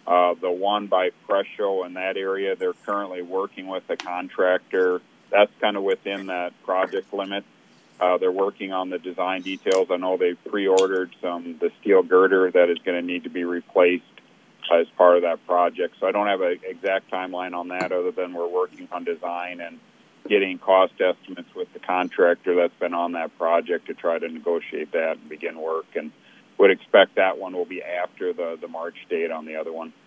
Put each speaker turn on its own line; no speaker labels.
The one by Presho in that area, they're currently working with a contractor. That's kind of within that project limit. They're working on the design details. I know they've pre-ordered the steel girder that is going to need to be replaced as part of that project. So I don't have an exact timeline on that other than we're working on design and getting cost estimates with the contractor that's been on that project to try to negotiate that and begin work. And would expect that one will be after the March date on the other one.